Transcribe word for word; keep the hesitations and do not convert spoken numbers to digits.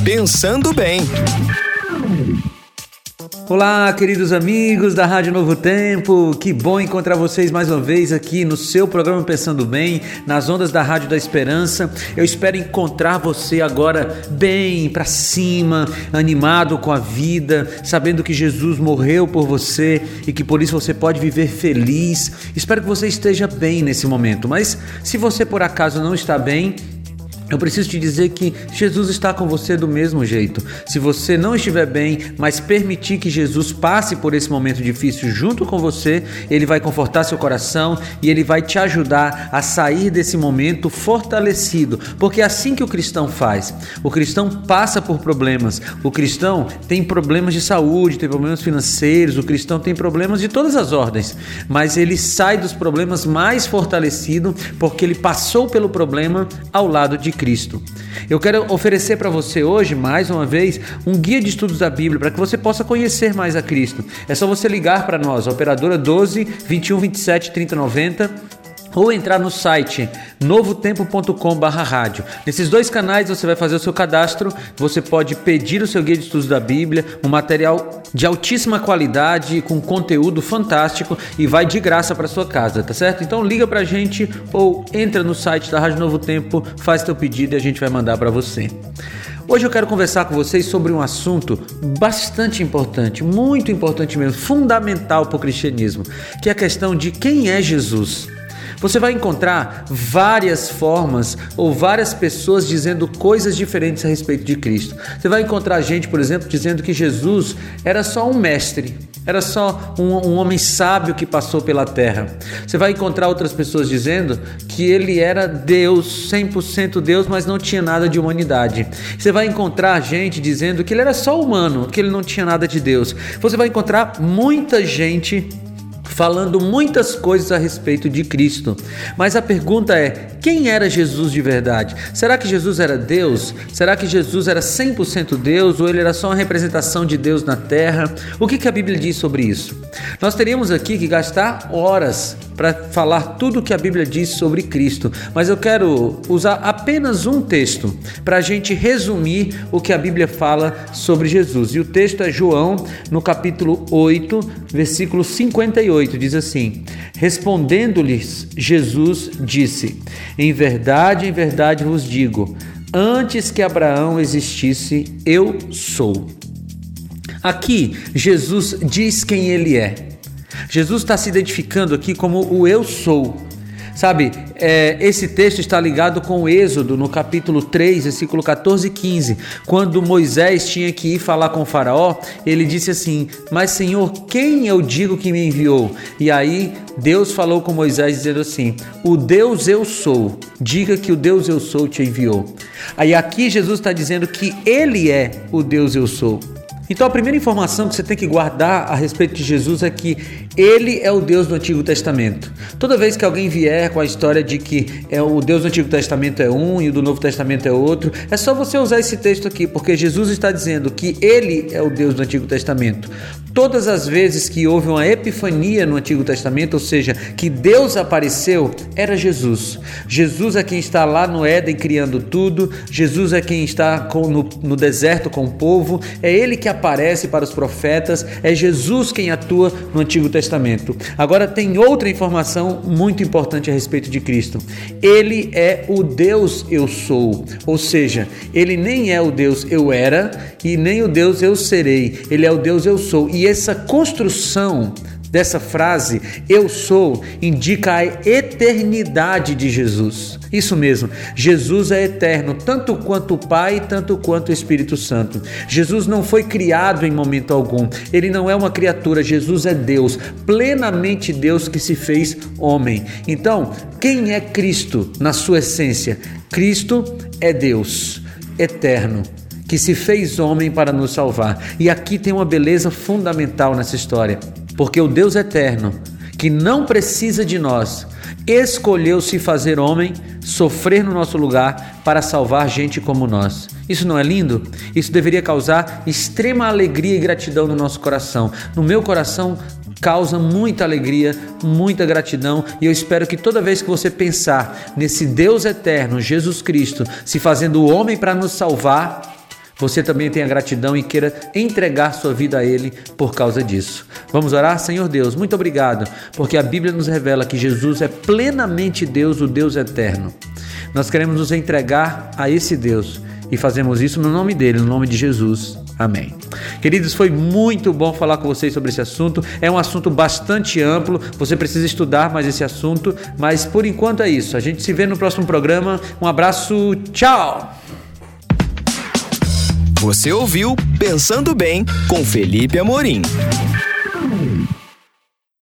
Pensando Bem. Olá, queridos amigos da Rádio Novo Tempo, que bom encontrar vocês mais uma vez aqui no seu programa Pensando Bem, nas ondas da Rádio da Esperança. Eu espero encontrar você agora bem, pra cima, animado com a vida, sabendo que Jesus morreu por você e que por isso você pode viver feliz. Espero que você esteja bem nesse momento, mas se você por acaso não está bem, eu preciso te dizer que Jesus está com você do mesmo jeito. Se você não estiver bem, mas permitir que Jesus passe por esse momento difícil junto com você, Ele vai confortar seu coração e Ele vai te ajudar a sair desse momento fortalecido. Porque é assim que o cristão faz. O cristão passa por problemas. O cristão tem problemas de saúde, tem problemas financeiros, o cristão tem problemas de todas as ordens. Mas ele sai dos problemas mais fortalecido porque ele passou pelo problema ao lado de Cristo. Eu quero oferecer para você hoje, mais uma vez, um guia de estudos da Bíblia para que você possa conhecer mais a Cristo. É só você ligar para nós, a operadora doze, vinte e um, vinte e sete, trinta, noventa, ou entrar no site novo tempo ponto com barra rádio. Nesses dois canais você vai fazer o seu cadastro, você pode pedir o seu guia de estudos da Bíblia, um material de altíssima qualidade, com conteúdo fantástico e vai de graça para sua casa, tá certo? Então liga pra gente ou entra no site da Rádio Novo Tempo, faz teu pedido e a gente vai mandar para você. Hoje eu quero conversar com vocês sobre um assunto bastante importante, muito importante mesmo, fundamental para o cristianismo, que é a questão de quem é Jesus. Você vai encontrar várias formas ou várias pessoas dizendo coisas diferentes a respeito de Cristo. Você vai encontrar gente, por exemplo, dizendo que Jesus era só um mestre, era só um, um homem sábio que passou pela terra. Você vai encontrar outras pessoas dizendo que ele era Deus, cem por cento Deus, mas não tinha nada de humanidade. Você vai encontrar gente dizendo que ele era só humano, que ele não tinha nada de Deus. Você vai encontrar muita gente falando muitas coisas a respeito de Cristo. Mas a pergunta é, quem era Jesus de verdade? Será que Jesus era Deus? Será que Jesus era cem por cento Deus ou ele era só uma representação de Deus na terra? O que que a Bíblia diz sobre isso? Nós teríamos aqui que gastar horas para falar tudo o que a Bíblia diz sobre Cristo, mas eu quero usar apenas um texto para a gente resumir o que a Bíblia fala sobre Jesus. E o texto é João, no capítulo oito, versículo cinquenta e oito, diz assim: respondendo-lhes, Jesus disse: em verdade, em verdade vos digo, antes que Abraão existisse, eu sou. Aqui, Jesus diz quem ele é. Jesus está se identificando aqui como o eu sou. Sabe, é, esse texto está ligado com o Êxodo, no capítulo três, versículo catorze e quinze. Quando Moisés tinha que ir falar com o faraó, ele disse assim: mas Senhor, quem eu digo que me enviou? E aí Deus falou com Moisés dizendo assim: o Deus eu sou, diga que o Deus eu sou te enviou. Aí aqui Jesus está dizendo que ele é o Deus eu sou. Então a primeira informação que você tem que guardar a respeito de Jesus é que ele é o Deus do Antigo Testamento. Toda vez que alguém vier com a história de que é o Deus do Antigo Testamento é um e o do Novo Testamento é outro, é só você usar esse texto aqui, porque Jesus está dizendo que ele é o Deus do Antigo Testamento. Todas as vezes que houve uma epifania no Antigo Testamento, ou seja, que Deus apareceu, era Jesus. Jesus é quem está lá no Éden criando tudo, Jesus é quem está com, no, no deserto com o povo, é ele que aparece para os profetas, é Jesus quem atua no Antigo Testamento. Agora tem outra informação muito importante a respeito de Cristo. Ele é o Deus eu sou, ou seja, ele nem é o Deus eu era e nem o Deus eu serei, ele é o Deus eu sou. E essa construção dessa frase, eu sou, indica a eternidade de Jesus. Isso mesmo, Jesus é eterno, tanto quanto o Pai, tanto quanto o Espírito Santo. Jesus não foi criado em momento algum, ele não é uma criatura, Jesus é Deus, plenamente Deus que se fez homem. Então, quem é Cristo na sua essência? Cristo é Deus, eterno, que se fez homem para nos salvar. E aqui tem uma beleza fundamental nessa história, porque o Deus eterno, que não precisa de nós, escolheu se fazer homem, sofrer no nosso lugar para salvar gente como nós. Isso não é lindo? Isso deveria causar extrema alegria e gratidão no nosso coração. No meu coração causa muita alegria, muita gratidão, e eu espero que toda vez que você pensar nesse Deus eterno, Jesus Cristo, se fazendo homem para nos salvar, você também tenha gratidão e queira entregar sua vida a Ele por causa disso. Vamos orar? Senhor Deus, muito obrigado, porque a Bíblia nos revela que Jesus é plenamente Deus, o Deus eterno. Nós queremos nos entregar a esse Deus e fazemos isso no nome dele, no nome de Jesus. Amém. Queridos, foi muito bom falar com vocês sobre esse assunto. É um assunto bastante amplo, você precisa estudar mais esse assunto, mas por enquanto é isso. A gente se vê no próximo programa. Um abraço, tchau! Você ouviu Pensando Bem com Felipe Amorim.